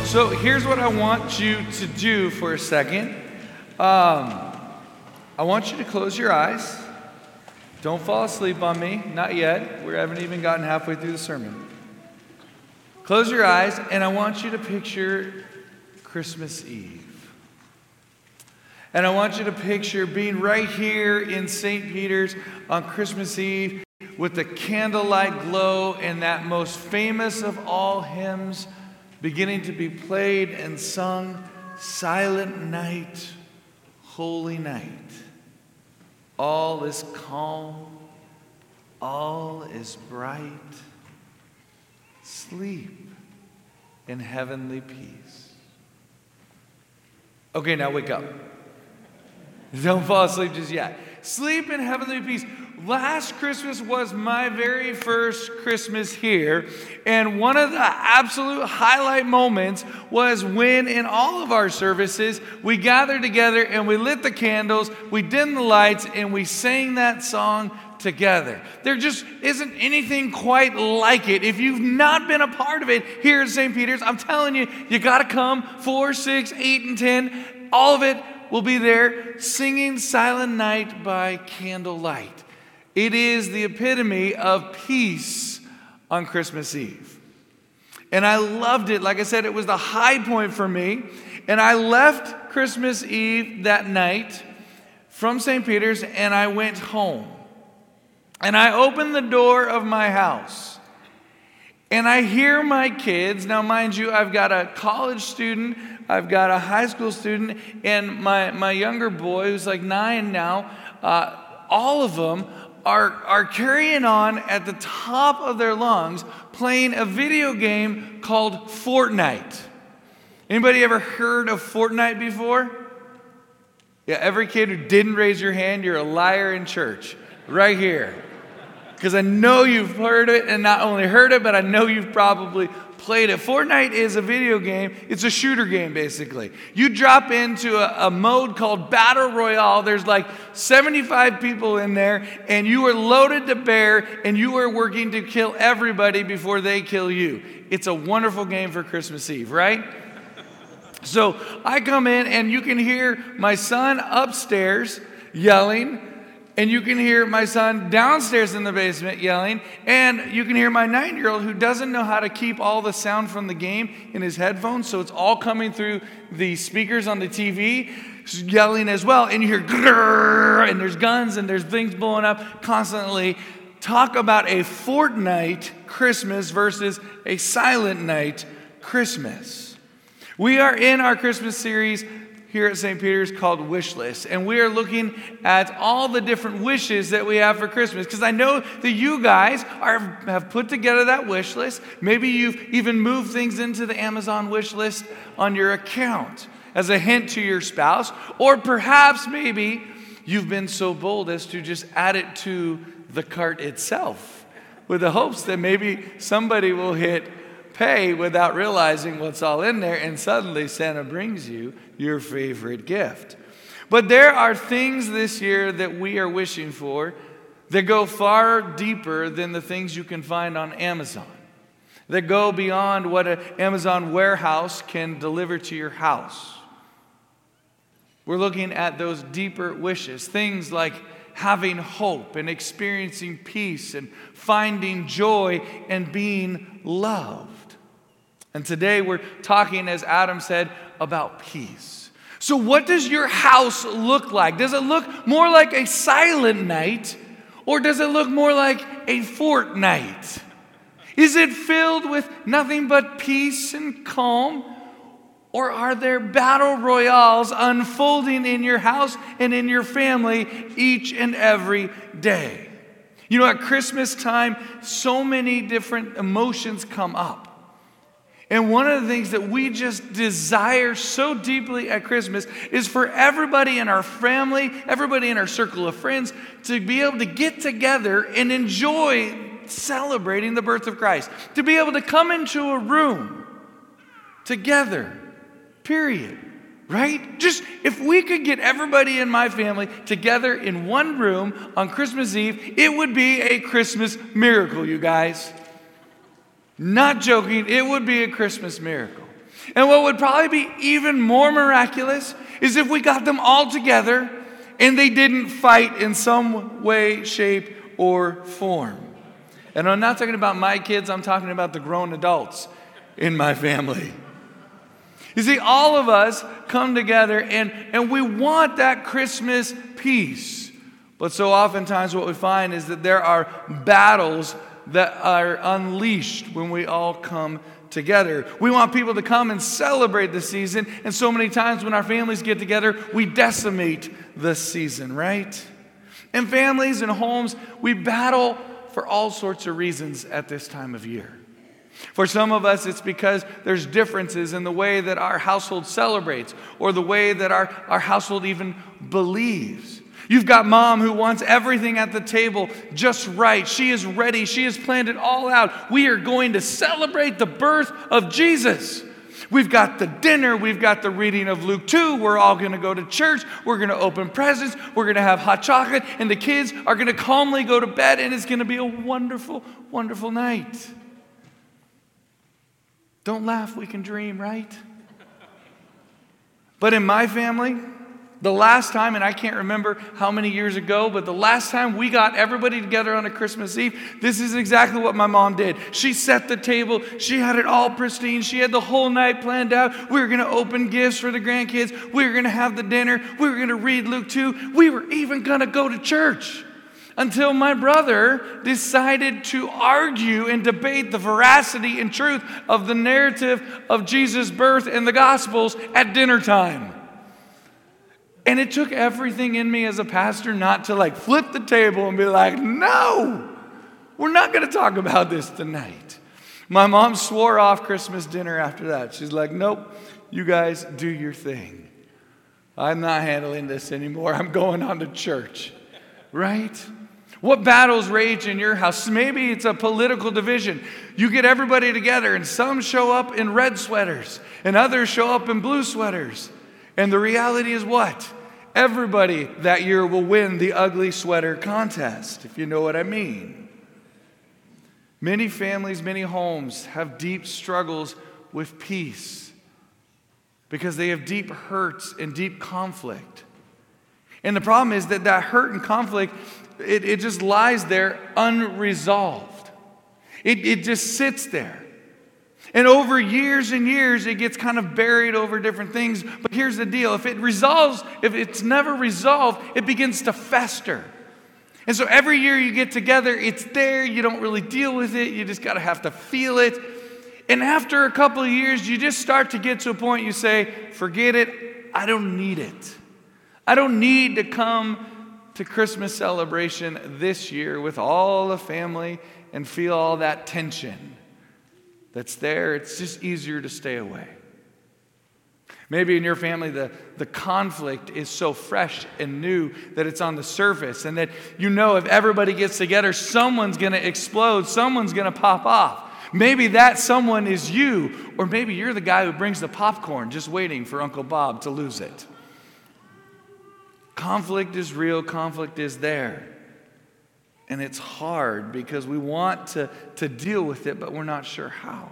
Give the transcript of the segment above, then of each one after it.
So here's what I want you to do for a second. I want you to close your eyes. Don't fall asleep on me. Not yet. We haven't even gotten halfway through the sermon. Close your eyes, and I want you to picture Christmas Eve. And I want you to picture being right here in St. Peter's on Christmas Eve with the candlelight glow and that most famous of all hymns beginning to be played and sung, Silent Night, Holy Night. All is calm, all is bright. Sleep in heavenly peace. Okay, now wake up. Don't fall asleep just yet. Sleep in heavenly peace. Last Christmas was my very first Christmas here, and one of the absolute highlight moments was when in all of our services, we gathered together and we lit the candles, we dimmed the lights, and we sang that song together. There just isn't anything quite like it. If you've not been a part of it here at St. Peter's, I'm telling you, you got to come. 4, 6, 8, and 10. All of it will be there singing Silent Night by candlelight. It is the epitome of peace on Christmas Eve. And I loved it. Like I said, it was the high point for me. And I left Christmas Eve that night from St. Peter's and I went home. And I opened the door of my house. And I hear my kids. Now, mind you, I've got a college student, I've got a high school student, and my younger boy, who's like 9 now, all of them are carrying on at the top of their lungs playing a video game called Fortnite. Anybody ever heard of Fortnite before? Yeah, every kid who didn't raise your hand, you're a liar in church. Right here. Because I know you've heard it, and not only heard it, but I know you've probably played it. Fortnite is a video game. It's a shooter game, basically. You drop into a mode called Battle Royale. There's like 75 people in there, and you are loaded to bear, and you are working to kill everybody before they kill you. It's a wonderful game for Christmas Eve, right? So I come in, and you can hear my son upstairs yelling, and you can hear my son downstairs in the basement yelling. And you can hear my 9-year-old who doesn't know how to keep all the sound from the game in his headphones. So it's all coming through the speakers on the TV, yelling as well. And you hear grrr, and there's guns and there's things blowing up constantly. Talk about a Fortnite Christmas versus a Silent Night Christmas. We are in our Christmas series here at St. Peter's called Wish List. And we are looking at all the different wishes that we have for Christmas. Because I know that you guys have put together that wish list. Maybe you've even moved things into the Amazon wish list on your account as a hint to your spouse. Or perhaps maybe you've been so bold as to just add it to the cart itself with the hopes that maybe somebody will hit pay without realizing what's all in there, and suddenly Santa brings you your favorite gift. But there are things this year that we are wishing for that go far deeper than the things you can find on Amazon, that go beyond what an Amazon warehouse can deliver to your house. We're looking at those deeper wishes, things like having hope and experiencing peace and finding joy and being loved. And today we're talking, as Adam said, about peace. So what does your house look like? Does it look more like a silent night, or does it look more like a Fortnite? Is it filled with nothing but peace and calm? Or are there battle royales unfolding in your house and in your family each and every day? You know, at Christmas time, so many different emotions come up. And one of the things that we just desire so deeply at Christmas is for everybody in our family, everybody in our circle of friends, to be able to get together and enjoy celebrating the birth of Christ. To be able to come into a room together, period. Right? Just if we could get everybody in my family together in one room on Christmas Eve, it would be a Christmas miracle, you guys. Not joking, it would be a Christmas miracle. And what would probably be even more miraculous is if we got them all together and they didn't fight in some way, shape, or form. And I'm not talking about my kids, I'm talking about the grown adults in my family. You see, all of us come together and we want that Christmas peace. But so oftentimes what we find is that there are battles that are unleashed when we all come together. We want people to come and celebrate the season, and so many times when our families get together, we decimate the season, right? In families and homes, we battle for all sorts of reasons at this time of year. For some of us, it's because there's differences in the way that our household celebrates or the way that our household even believes. You've got mom who wants everything at the table just right. She is ready. She has planned it all out. We are going to celebrate the birth of Jesus. We've got the dinner. We've got the reading of Luke 2. We're all going to go to church. We're going to open presents. We're going to have hot chocolate. And the kids are going to calmly go to bed. And it's going to be a wonderful, wonderful night. Don't laugh. We can dream, right? But in my family, the last time, and I can't remember how many years ago, but the last time we got everybody together on a Christmas Eve, this is exactly what my mom did. She set the table. She had it all pristine. She had the whole night planned out. We were going to open gifts for the grandkids. We were going to have the dinner. We were going to read Luke 2. We were even going to go to church until my brother decided to argue and debate the veracity and truth of the narrative of Jesus' birth in the Gospels at dinner time. And it took everything in me as a pastor not to flip the table and be like, no, we're not going to talk about this tonight. My mom swore off Christmas dinner after that. She's like, nope, you guys do your thing. I'm not handling this anymore. I'm going on to church, right? What battles rage in your house? Maybe it's a political division. You get everybody together and some show up in red sweaters and others show up in blue sweaters. And the reality is what? Everybody that year will win the ugly sweater contest, if you know what I mean. Many families, many homes have deep struggles with peace because they have deep hurts and deep conflict. And the problem is that hurt and conflict, it just lies there unresolved. It just sits there. And over years and years, it gets kind of buried over different things. But here's the deal. If it's never resolved, it begins to fester. And so every year you get together, it's there. You don't really deal with it. You just have to feel it. And after a couple of years, you just start to get to a point you say, forget it. I don't need it. I don't need to come to Christmas celebration this year with all the family and feel all that tension that's there. It's just easier to stay away. Maybe in your family, the conflict is so fresh and new that it's on the surface, and that if everybody gets together, someone's going to explode, someone's going to pop off. Maybe that someone is you, or maybe you're the guy who brings the popcorn just waiting for Uncle Bob to lose it. Conflict is real, conflict is there. And it's hard because we want to deal with it, but we're not sure how.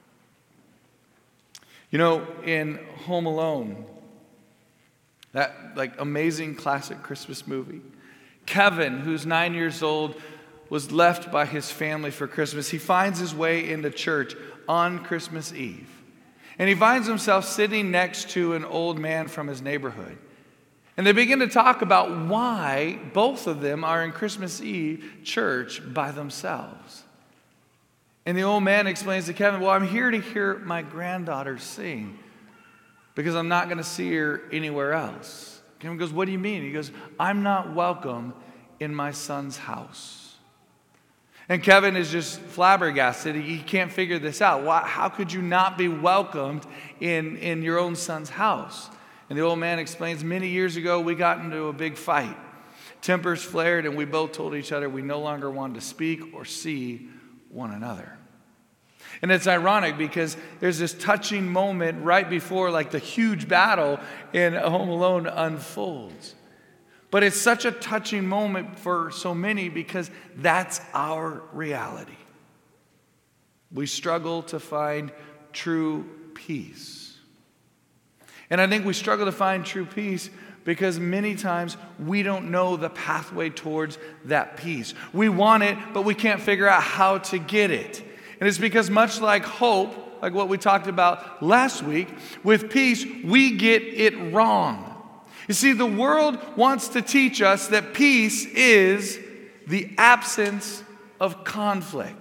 In Home Alone, that amazing classic Christmas movie, Kevin, who's 9 years old, was left by his family for Christmas. He finds his way into church on Christmas Eve. And he finds himself sitting next to an old man from his neighborhood. And they begin to talk about why both of them are in Christmas Eve church by themselves. And the old man explains to Kevin, well, I'm here to hear my granddaughter sing because I'm not going to see her anywhere else. Kevin goes, what do you mean? He goes, I'm not welcome in my son's house. And Kevin is just flabbergasted. He can't figure this out. How could you not be welcomed in your own son's house? And the old man explains, many years ago, we got into a big fight. Tempers flared, and we both told each other we no longer wanted to speak or see one another. And it's ironic because there's this touching moment right before the huge battle in Home Alone unfolds. But it's such a touching moment for so many because that's our reality. We struggle to find true peace. And I think we struggle to find true peace because many times we don't know the pathway towards that peace. We want it, but we can't figure out how to get it. And it's because much like hope, like what we talked about last week, with peace, we get it wrong. You see, the world wants to teach us that peace is the absence of conflict.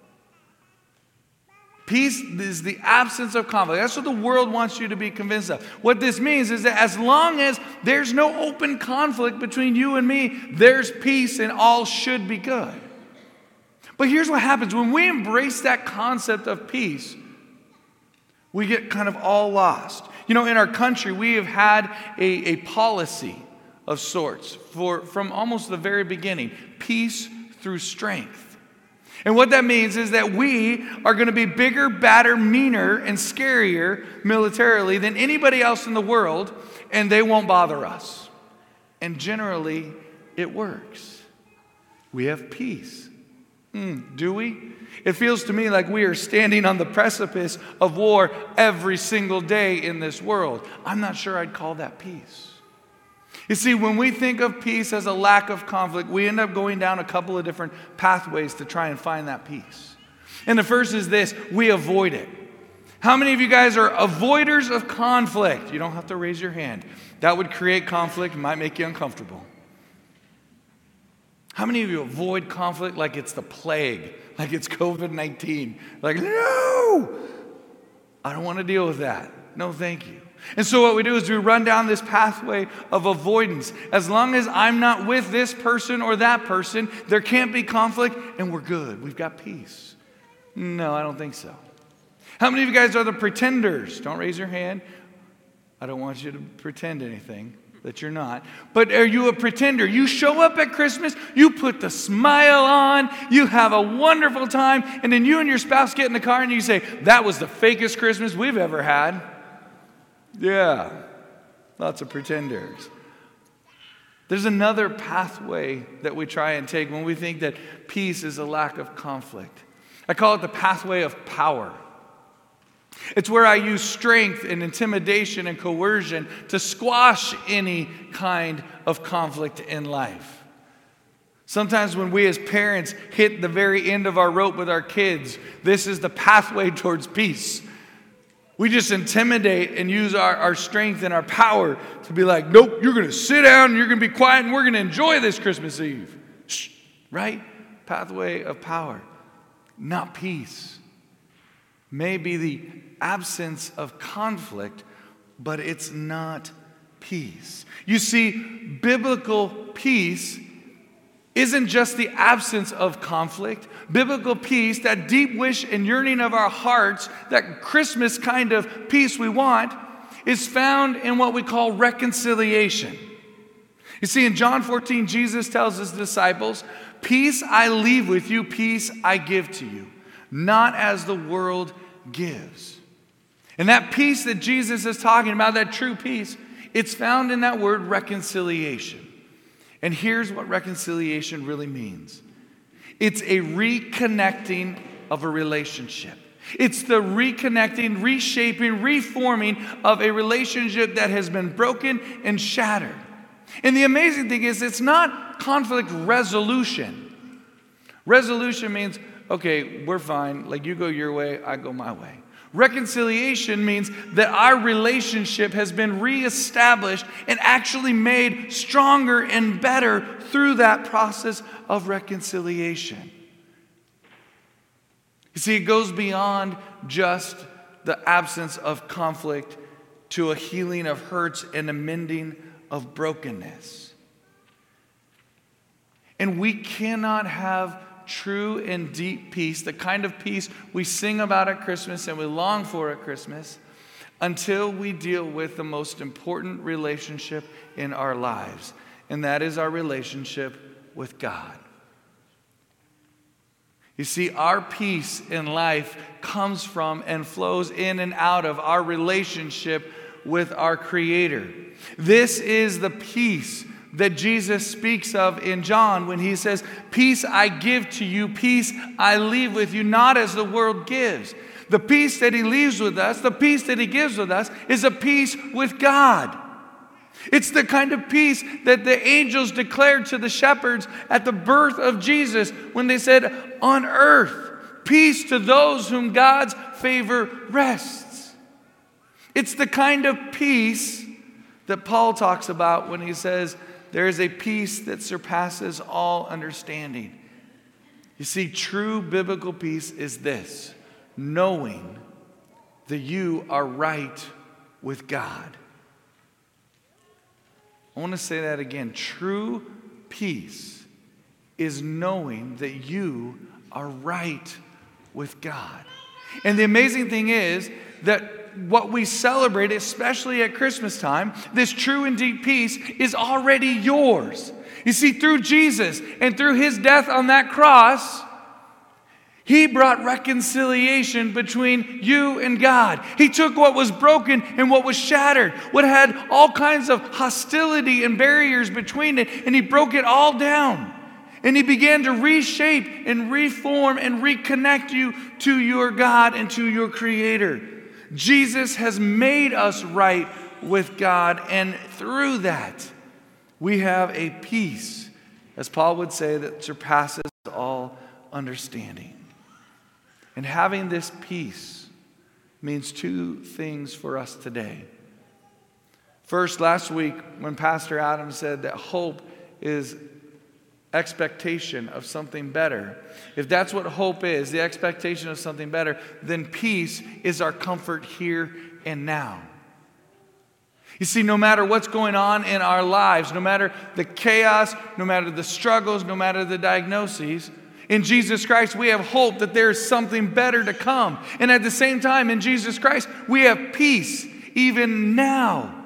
Peace is the absence of conflict. That's what the world wants you to be convinced of. What this means is that as long as there's no open conflict between you and me, there's peace and all should be good. But here's what happens. When we embrace that concept of peace, we get kind of all lost. You know, in our country, we have had a policy of sorts from almost the very beginning. Peace through strength. And what that means is that we are going to be bigger, badder, meaner, and scarier militarily than anybody else in the world, and they won't bother us. And generally, it works. We have peace. Do we? It feels to me like we are standing on the precipice of war every single day in this world. I'm not sure I'd call that peace. You see, when we think of peace as a lack of conflict, we end up going down a couple of different pathways to try and find that peace. And the first is this: we avoid it. How many of you guys are avoiders of conflict? You don't have to raise your hand. That would create conflict and might make you uncomfortable. How many of you avoid conflict like it's the plague, like it's COVID-19? Like, no, I don't want to deal with that. No, thank you. And so what we do is we run down this pathway of avoidance. As long as I'm not with this person or that person, there can't be conflict and we're good. We've got peace. No, I don't think so. How many of you guys are the pretenders? Don't raise your hand. I don't want you to pretend anything that you're not. But are you a pretender? You show up at Christmas, you put the smile on, you have a wonderful time, and then you and your spouse get in the car and you say, that was the fakest Christmas we've ever had. Yeah, lots of pretenders. There's another pathway that we try and take when we think that peace is a lack of conflict. I call it the pathway of power. It's where I use strength and intimidation and coercion to squash any kind of conflict in life. Sometimes when we as parents hit the very end of our rope with our kids, this is the pathway towards peace. We just intimidate and use our strength and our power to be like, nope, you're going to sit down and you're going to be quiet and we're going to enjoy this Christmas Eve. Shh, right? Pathway of power, not peace. May be the absence of conflict, but it's not peace. You see, biblical peace isn't just the absence of conflict. Biblical peace, that deep wish and yearning of our hearts, that Christmas kind of peace we want, is found in what we call reconciliation. You see, in John 14, Jesus tells his disciples, peace I leave with you, peace I give to you, not as the world gives. And that peace that Jesus is talking about, that true peace, it's found in that word reconciliation. And here's what reconciliation really means. It's a reconnecting of a relationship. It's the reconnecting, reshaping, reforming of a relationship that has been broken and shattered. And the amazing thing is, it's not conflict resolution. Resolution means, okay, we're fine. Like, you go your way, I go my way. Reconciliation means that our relationship has been reestablished and actually made stronger and better through that process of reconciliation. You see, it goes beyond just the absence of conflict to a healing of hurts and a mending of brokenness. And we cannot have true and deep peace, the kind of peace we sing about at Christmas and we long for at Christmas, until we deal with the most important relationship in our lives, and that is our relationship with God. You see, our peace in life comes from and flows in and out of our relationship with our Creator. This is the peace that Jesus speaks of in John when he says, peace I give to you, peace I leave with you, not as the world gives. The peace that he leaves with us, the peace that he gives with us, is a peace with God. It's the kind of peace that the angels declared to the shepherds at the birth of Jesus when they said, on earth, peace to those whom God's favor rests. It's the kind of peace that Paul talks about when he says, there is a peace that surpasses all understanding. You see, true biblical peace is this: knowing that you are right with God. I want to say that again. True peace is knowing that you are right with God. And the amazing thing is that what we celebrate, especially at Christmas time, this true and deep peace is already yours. You see, through Jesus and through his death on that cross, he brought reconciliation between you and God. He took what was broken and what was shattered, what had all kinds of hostility and barriers between it, and he broke it all down. And he began to reshape and reform and reconnect you to your God and to your Creator. Jesus has made us right with God, and through that, we have a peace, as Paul would say, that surpasses all understanding. And having this peace means two things for us today. First, last week, when Pastor Adam said that hope is expectation of something better. If that's what hope is, the expectation of something better, then peace is our comfort here and now. You see, no matter what's going on in our lives, no matter the chaos, no matter the struggles, no matter the diagnoses, in Jesus Christ we have hope that there's something better to come. And at the same time, in Jesus Christ, we have peace even now.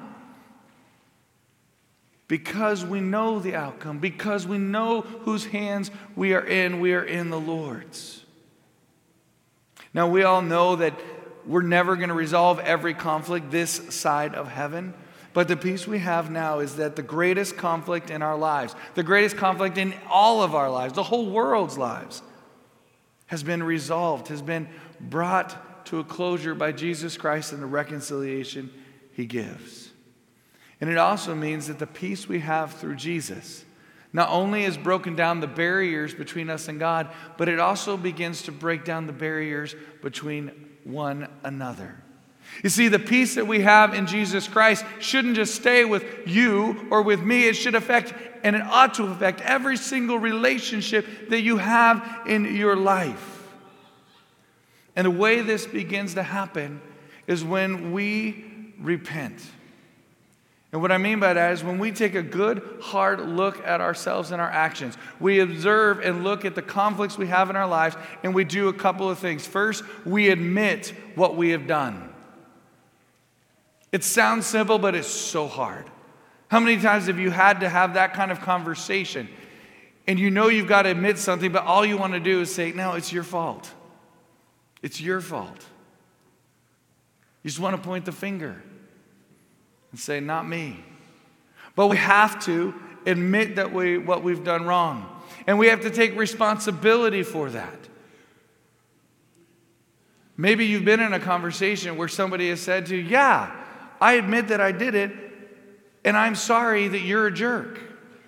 Because we know the outcome, because we know whose hands we are in the Lord's. Now, we all know that we're never going to resolve every conflict this side of heaven, but the peace we have now is that the greatest conflict in our lives, the greatest conflict in all of our lives, the whole world's lives, has been resolved, has been brought to a closure by Jesus Christ and the reconciliation he gives. And it also means that the peace we have through Jesus not only has broken down the barriers between us and God, but it also begins to break down the barriers between one another. You see, the peace that we have in Jesus Christ shouldn't just stay with you or with me. It should affect, and it ought to affect, every single relationship that you have in your life. And the way this begins to happen is when we repent. And what I mean by that is when we take a good, hard look at ourselves and our actions, we observe and look at the conflicts we have in our lives, and we do a couple of things. First, we admit what we have done. It sounds simple, but it's so hard. How many times have you had to have that kind of conversation, and you know you've got to admit something, but all you want to do is say, no, it's your fault. It's your fault. You just want to point the finger and say, not me. But we have to admit that what we've done wrong. And we have to take responsibility for that. Maybe you've been in a conversation where somebody has said to you, yeah, I admit that I did it, and I'm sorry that you're a jerk.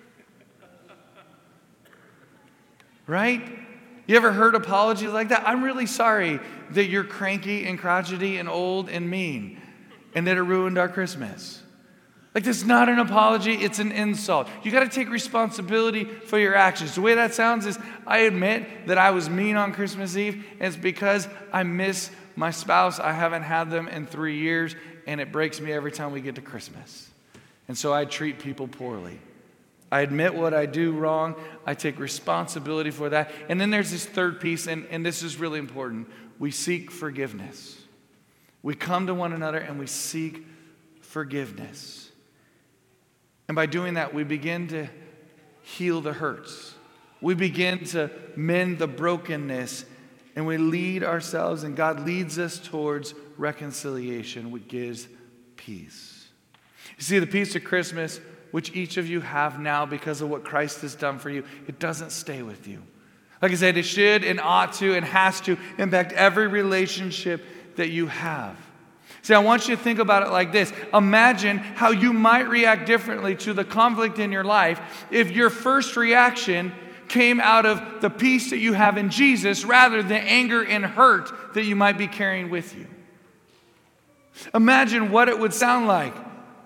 Right? You ever heard apologies like that? I'm really sorry that you're cranky and crotchety and old and mean, and that it ruined our Christmas. Like, that's not an apology, it's an insult. You got to take responsibility for your actions. The way that sounds is, I admit that I was mean on Christmas Eve, and it's because I miss my spouse. I haven't had them in 3 years, and it breaks me every time we get to Christmas. And so I treat people poorly. I admit what I do wrong. I take responsibility for that. And then there's this third piece, and this is really important. We seek forgiveness. We come to one another and we seek forgiveness. And by doing that, we begin to heal the hurts. We begin to mend the brokenness, and we lead ourselves, and God leads us towards reconciliation, which gives peace. You see, the peace of Christmas, which each of you have now because of what Christ has done for you, it doesn't stay with you. Like I said, it should and ought to and has to impact every relationship that you have. See, I want you to think about it like this. Imagine how you might react differently to the conflict in your life if your first reaction came out of the peace that you have in Jesus rather than anger and hurt that you might be carrying with you. Imagine what it would sound like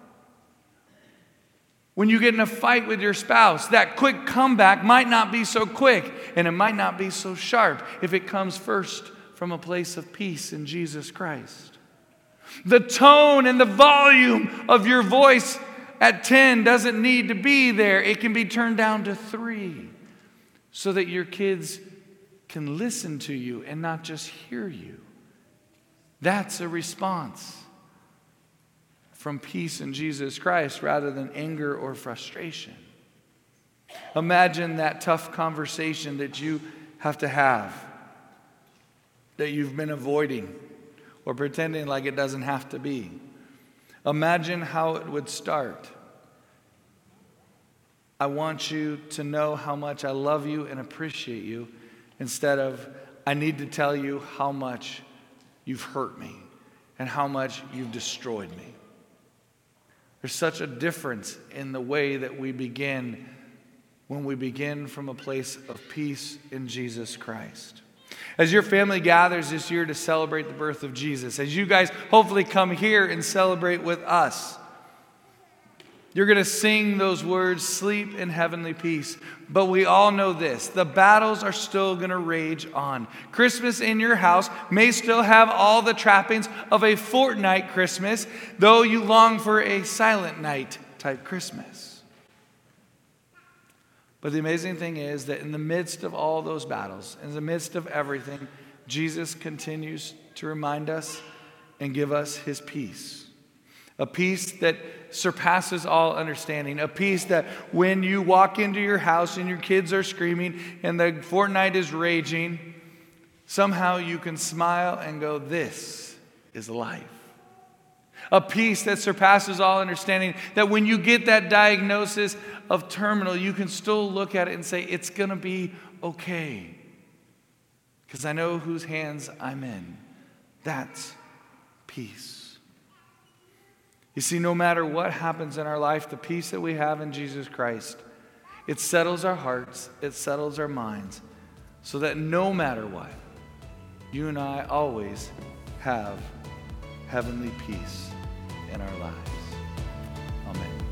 when you get in a fight with your spouse. That quick comeback might not be so quick, and it might not be so sharp if it comes first from a place of peace in Jesus Christ. The tone and the volume of your voice at 10 doesn't need to be there. It can be turned down to 3 so that your kids can listen to you and not just hear you. That's a response from peace in Jesus Christ rather than anger or frustration. Imagine that tough conversation that you have to have, that you've been avoiding or pretending like it doesn't have to be. Imagine how it would start. I want you to know how much I love you and appreciate you, instead of, I need to tell you how much you've hurt me and how much you've destroyed me. There's such a difference in the way that we begin when we begin from a place of peace in Jesus Christ. As your family gathers this year to celebrate the birth of Jesus, as you guys hopefully come here and celebrate with us, you're going to sing those words, sleep in heavenly peace. But we all know this, the battles are still going to rage on. Christmas in your house may still have all the trappings of a fortnight Christmas, though you long for a silent night type Christmas. But the amazing thing is that in the midst of all those battles, in the midst of everything, Jesus continues to remind us and give us his peace. A peace that surpasses all understanding. A peace that when you walk into your house and your kids are screaming and the fortnight is raging, somehow you can smile and go, this is life. A peace that surpasses all understanding, that when you get that diagnosis of terminal, you can still look at it and say, it's going to be okay, because I know whose hands I'm in. That's peace. You see, no matter what happens in our life, the peace that we have in Jesus Christ, it settles our hearts, it settles our minds, so that no matter what, you and I always have heavenly peace in our lives. Amen.